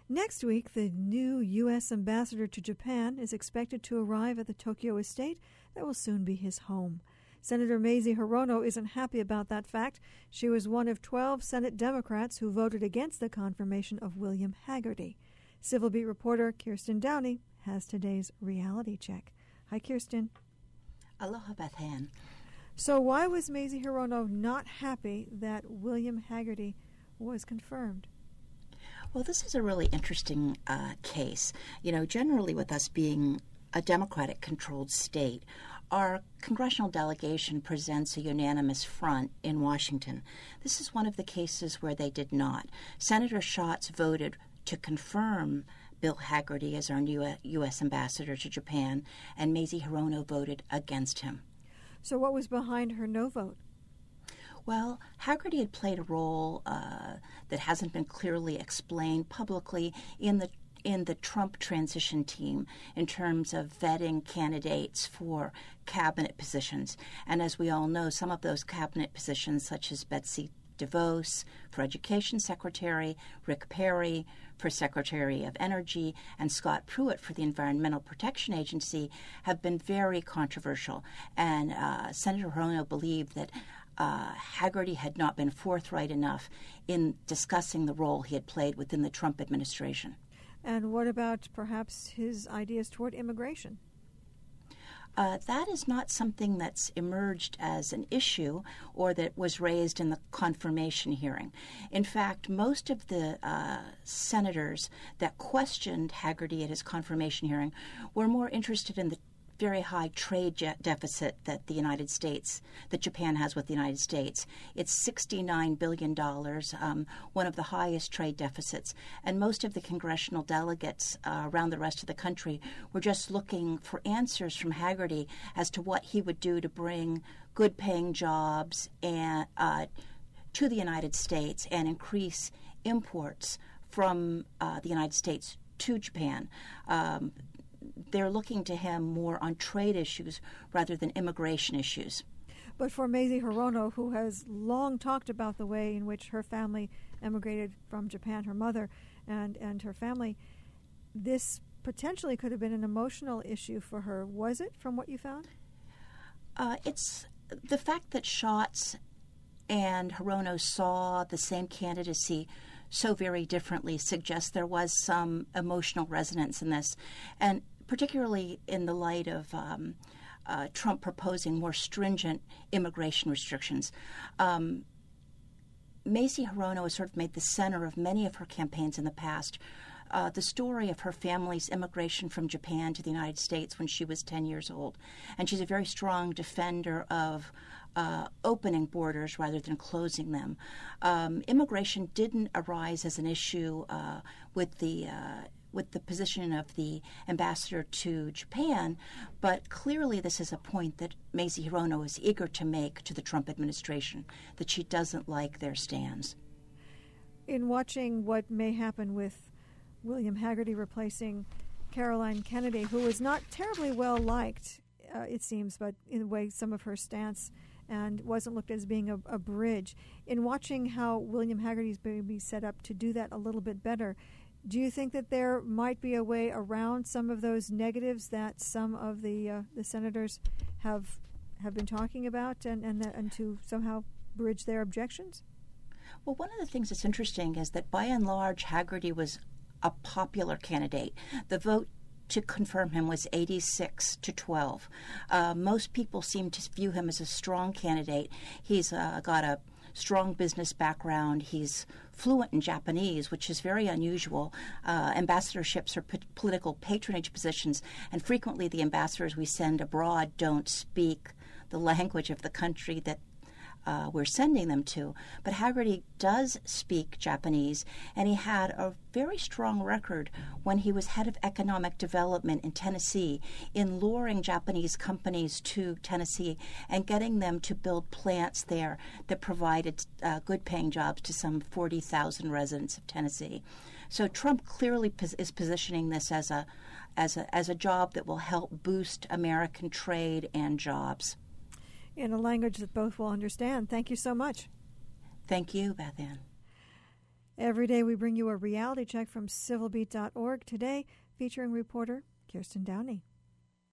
Next week, the new U.S. ambassador to Japan is expected to arrive at the Tokyo estate that will soon be his home. Senator Mazie Hirono isn't happy about that fact. She was one of 12 Senate Democrats who voted against the confirmation of William Hagerty. Civil Beat reporter Kirsten Downey has today's reality check. Hi, Kirsten. Aloha, Beth Ann. So why was Mazie Hirono not happy that William Hagerty was confirmed? Well, this is a really interesting case. You know, generally with us being a Democratic-controlled state, our congressional delegation presents a unanimous front in Washington. This is one of the cases where they did not. Senator Schatz voted to confirm Bill Hagerty as our new U.S. ambassador to Japan, and Mazie Hirono voted against him. So what was behind her no vote? Well, Hagerty had played a role that hasn't been clearly explained publicly in the Trump transition team in terms of vetting candidates for cabinet positions. And as we all know, some of those cabinet positions, such as Betsy DeVos for Education Secretary, Rick Perry for Secretary of Energy, and Scott Pruitt for the Environmental Protection Agency, have been very controversial. And Senator Hirono believed that Hagerty had not been forthright enough in discussing the role he had played within the Trump administration. And what about perhaps his ideas toward immigration? That is not something that's emerged as an issue or that was raised in the confirmation hearing. In fact, most of the senators that questioned Hagerty at his confirmation hearing were more interested in the very high trade deficit that that Japan has with the United States. It's $69 billion, one of the highest trade deficits. And most of the congressional delegates around the rest of the country were just looking for answers from Hagerty as to what he would do to bring good-paying jobs and to the United States and increase imports from the United States to Japan. They're looking to him more on trade issues rather than immigration issues. But for Mazie Hirono, who has long talked about the way in which her family emigrated from Japan, her mother and her family, this potentially could have been an emotional issue for her. Was it, from what you found? It's the fact that Schatz and Hirono saw the same candidacy so very differently suggests there was some emotional resonance in this. And particularly in the light of Trump proposing more stringent immigration restrictions. Mazie Hirono has sort of made the center of many of her campaigns in the past. The story of her family's immigration from Japan to the United States when she was 10 years old. And she's a very strong defender of opening borders rather than closing them. Immigration didn't arise as an issue with the position of the ambassador to Japan, but clearly this is a point that Mazie Hirono is eager to make to the Trump administration, that she doesn't like their stands. In watching what may happen with William Hagerty replacing Caroline Kennedy, who was not terribly well liked, it seems, but in the way some of her stance and wasn't looked at as being a bridge. In watching how William Hagerty's going to be set up to do that a little bit better, do you think that there might be a way around some of those negatives that some of the senators have been talking about and to somehow bridge their objections? Well, one of the things that's interesting is that by and large, Hagerty was a popular candidate. The vote to confirm him was 86 to 12. Most people seem to view him as a strong candidate. He's got a strong business background. He's fluent in Japanese, which is very unusual. Ambassadorships are political patronage positions, and frequently the ambassadors we send abroad don't speak the language of the country that we're sending them to. But Hagerty does speak Japanese, and he had a very strong record when he was head of economic development in Tennessee in luring Japanese companies to Tennessee and getting them to build plants there that provided good-paying jobs to some 40,000 residents of Tennessee. So Trump clearly is positioning this as a job that will help boost American trade and jobs. In a language that both will understand. Thank you so much. Thank you, Beth Ann. Every day we bring you a reality check from civilbeat.org. Today, featuring reporter Kirsten Downey.